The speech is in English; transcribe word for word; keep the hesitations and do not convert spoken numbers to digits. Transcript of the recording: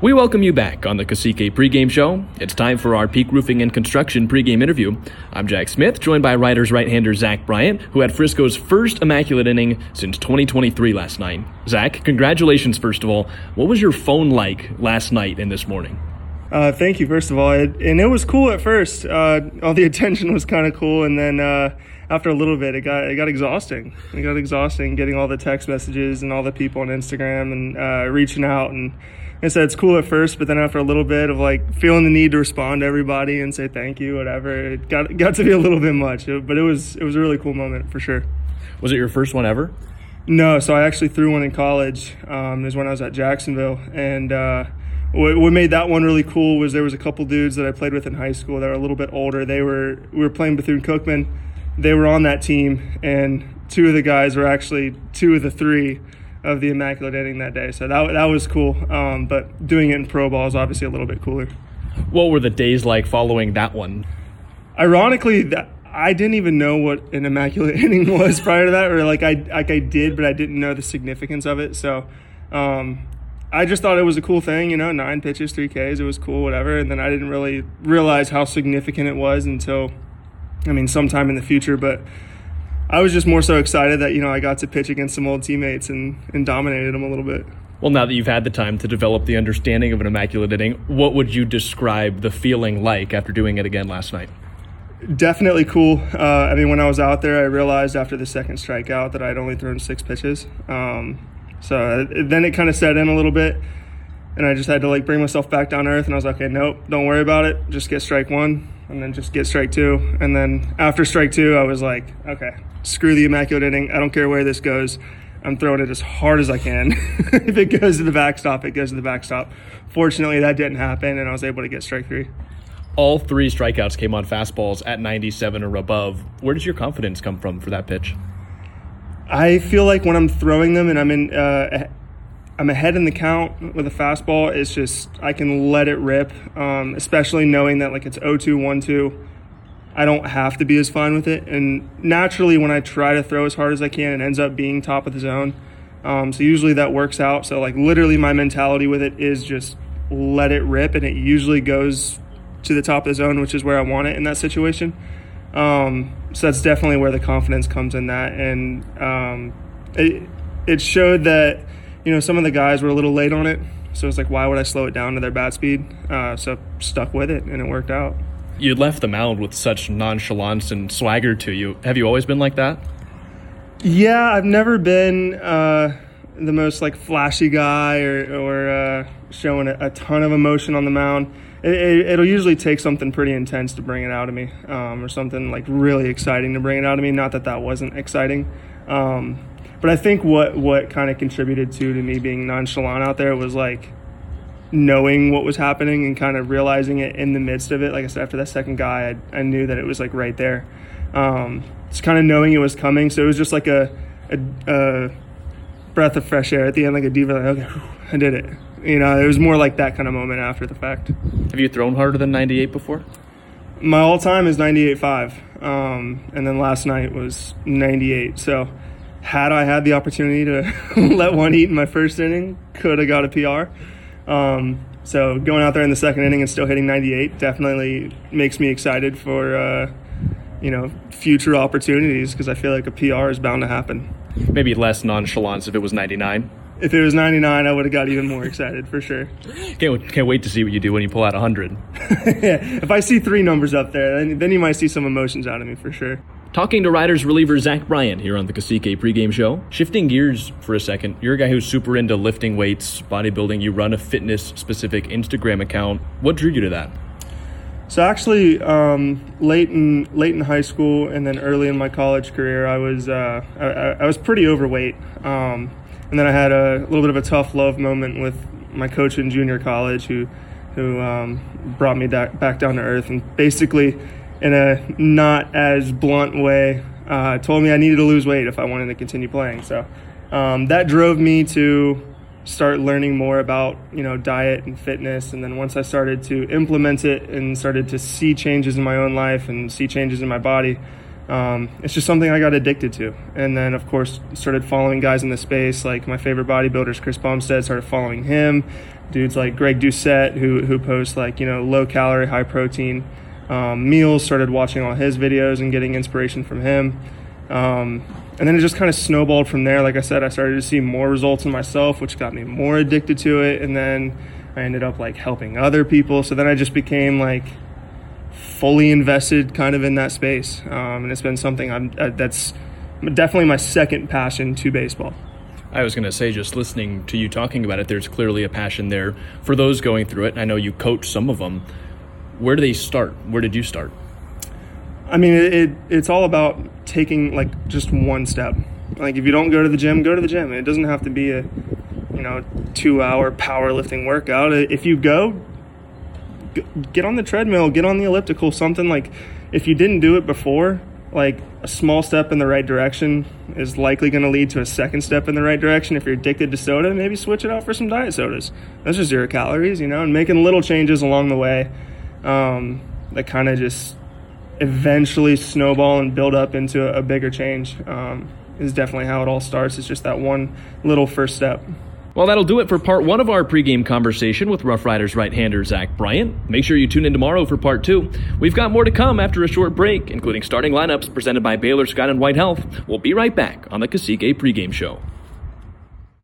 We welcome you back on the Cacique pregame show. It's time for our Peak Roofing and Construction pregame interview. I'm Jack Smith, joined by Riders right-hander Zach Bryant, who had Frisco's first immaculate inning since twenty twenty-three last night. Zach, congratulations, first of all. What was your phone like last night and this morning? Uh, thank you, first of all. It, and it was cool at first. Uh, all the attention was kind of cool, and then uh, after a little bit, it got it got exhausting. It got exhausting getting all the text messages and all the people on Instagram and uh, reaching out. And like I said, it's cool at first, but then after a little bit of like feeling the need to respond to everybody and say thank you, whatever, it got got to be a little bit much. But it was it was a really cool moment for sure. Was it your first one ever? No, so I actually threw one in college. Um, it was when I was at Jacksonville, and uh, what, what made that one really cool was there was a couple dudes that I played with in high school that were a little bit older. They were we were playing Bethune-Cookman. They were on that team, and two of the guys were actually two of the three of the immaculate inning that day. So that that was cool. Um, but doing it in pro ball is obviously a little bit cooler. What were the days like following that one? Ironically, that I didn't even know what an immaculate inning was prior to that, or like I like I did, but I didn't know the significance of it. So um, I just thought it was a cool thing, you know, nine pitches, three Ks, it was cool, whatever. And then I didn't really realize how significant it was until, I mean, sometime in the future. But I was just more so excited that, you know, I got to pitch against some old teammates and, and dominated them a little bit. Well, now that you've had the time to develop the understanding of an immaculate inning, what would you describe the feeling like after doing it again last night? Definitely cool. Uh, I mean, when I was out there, I realized after the second strikeout that I'd only thrown six pitches. Um, so then it kind of set in a little bit, and I just had to like bring myself back down to earth. And I was like, okay, nope, don't worry about it. Just get strike one, and then just get strike two. And then after strike two, I was like, okay, screw the immaculate inning. I don't care where this goes. I'm throwing it as hard as I can. If it goes to the backstop, it goes to the backstop. Fortunately, that didn't happen, and I was able to get strike three. All three strikeouts came on fastballs at ninety-seven or above. Where does your confidence come from for that pitch? I feel like when I'm throwing them and I'm in, uh, I'm ahead in the count with a fastball, it's just I can let it rip. Um, especially knowing that like it's oh two, one two, I don't have to be as fine with it. And naturally, when I try to throw as hard as I can, it ends up being top of the zone. Um, so usually that works out. So like literally, my mentality with it is just let it rip, and it usually goes to the top of the zone, which is where I want it in that situation. Um, so that's definitely where the confidence comes in that. And um, it, it showed that, you know, some of the guys were a little late on it. So it's like, why would I slow it down to their bat speed? Uh, so stuck with it, and it worked out. You left the mound with such nonchalance and swagger to you. Have you always been like that? Yeah, I've never been uh, the most like flashy guy or, or uh, showing a, a ton of emotion on the mound. It, it, it'll usually take something pretty intense to bring it out of me, um, or something like really exciting to bring it out of me. Not that that wasn't exciting. Um, but I think what, what kind of contributed to, to me being nonchalant out there was like knowing what was happening and kind of realizing it in the midst of it. Like I said, after that second guy, I, I knew that it was like right there. Um, just kind of knowing it was coming. So it was just like a, a, a breath of fresh air at the end, like a diva, like, okay, I did it. You know, it was more like that kind of moment after the fact. Have you thrown harder than ninety-eight before? My all-time is ninety-eight point five, um, and then last night was ninety-eight. So had I had the opportunity to let one eat in my first inning, could have got a P R. Um, so going out there in the second inning and still hitting ninety-eight definitely makes me excited for, uh, you know, future opportunities, because I feel like a P R is bound to happen. Maybe less nonchalance if it was ninety-nine. If it was ninety-nine, I would have got even more excited for sure. Can't, can't wait to see what you do when you pull out one hundred. Yeah, if I see three numbers up there, then, then you might see some emotions out of me for sure. Talking to Riders reliever Zach Bryant here on the Cacique pregame show. Shifting gears for a second, you're a guy who's super into lifting weights, bodybuilding. You run a fitness-specific Instagram account. What drew you to that? So actually, um, late in late in high school and then early in my college career, I was uh, I, I was pretty overweight. Um, And then I had a little bit of a tough love moment with my coach in junior college who who um, brought me back, back down to earth, and basically in a not as blunt way uh, told me I needed to lose weight if I wanted to continue playing. So um, that drove me to start learning more about, you know, diet and fitness. And then once I started to implement it and started to see changes in my own life and see changes in my body, Um, it's just something I got addicted to. And then, of course, started following guys in the space. Like my favorite bodybuilders, Chris Bumstead, started following him. Dudes like Greg Doucette, who who posts like, you know, low calorie, high protein um, meals, started watching all his videos and getting inspiration from him. Um, and then it just kind of snowballed from there. Like I said, I started to see more results in myself, which got me more addicted to it. And then I ended up like helping other people. So then I just became like fully invested kind of in that space. Um, and it's been something I'm, uh, that's definitely my second passion to baseball. I was going to say, just listening to you talking about it, there's clearly a passion there for those going through it. I know you coach some of them. Where do they start? Where did you start? I mean, it, it it's all about taking like just one step. Like if you don't go to the gym, go to the gym. It doesn't have to be a, you know, two hour powerlifting workout. If you go, get on the treadmill, get on the elliptical, something like, if you didn't do it before, like a small step in the right direction is likely going to lead to a second step in the right direction. If you're addicted to soda, maybe switch it out for some diet sodas. Those are zero calories, you know, and making little changes along the way um, that kind of just eventually snowball and build up into a, a bigger change um, is definitely how it all starts. It's just that one little first step. Well, that'll do it for part one of our pregame conversation with Rough Riders right-hander Zach Bryant. Make sure you tune in tomorrow for part two. We've got more to come after a short break, including starting lineups presented by Baylor Scott and White Health. We'll be right back on the Cacique pregame show.